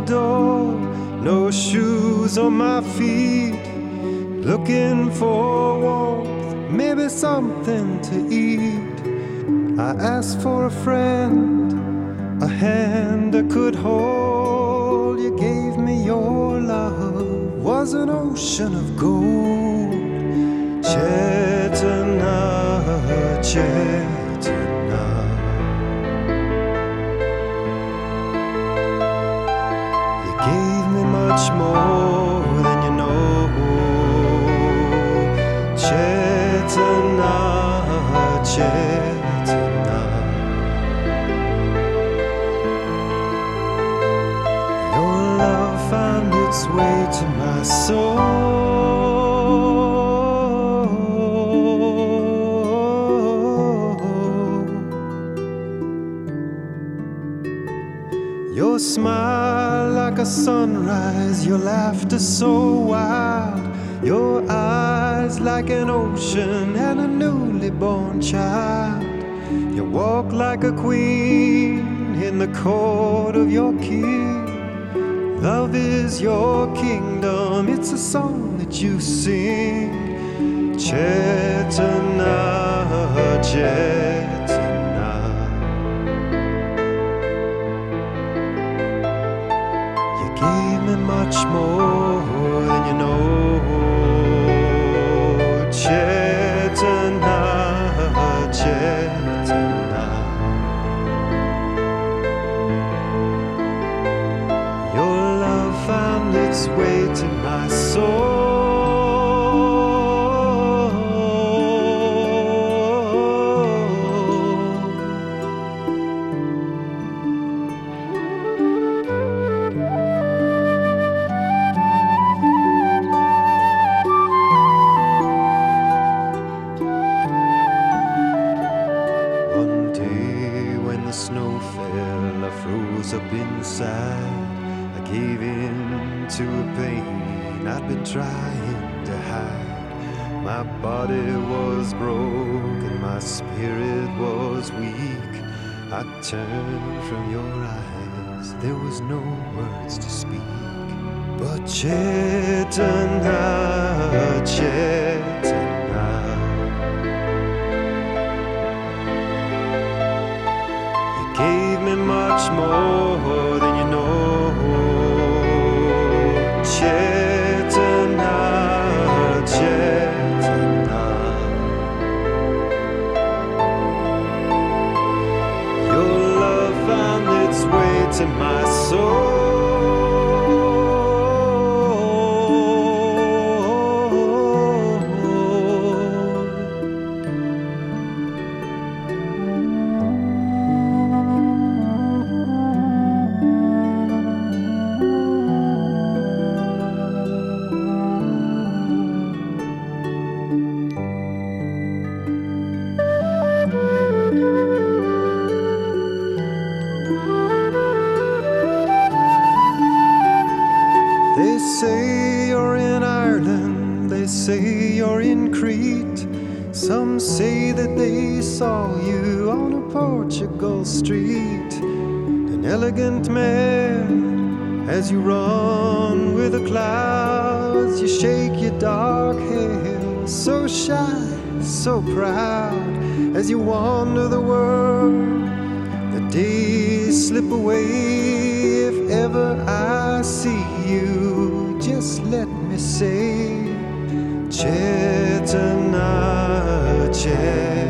door, no shoes on my feet, looking for warmth, maybe something to eat. I asked for a friend, a hand I could hold. You gave me your love, was an ocean of gold. Chetana, Chetana. You gave me much more than you know. Chetana, Chetana. Your love found its way to my soul. Your smile like a sunrise, your laughter so wild, your eyes like an ocean and a newly born child. You walk like a queen in the court of your king. Love is your kingdom, it's a song that you sing. Chetana, Chetana. You gave me much more than you know. Chetana, Chetana. Your love found its way to my soul. One day when the snow fell, I froze up inside. I gave in to a pain I'd been trying to hide. My body was broken, my spirit was weak. I turned from your eyes, there was no words to speak. But Chetana, Chetana. You gave me much more than you know. Chetana, Chetana. Your love found its way to my soul. They say you're in Ireland, they say you're in Crete. Some say that they saw you on a Portugal street. An elegant man, as you run with the clouds, you shake your dark hair, so shy, so proud. As you wander the world, the days slip away. If ever I see you, just let me say, Chetana, Chetana.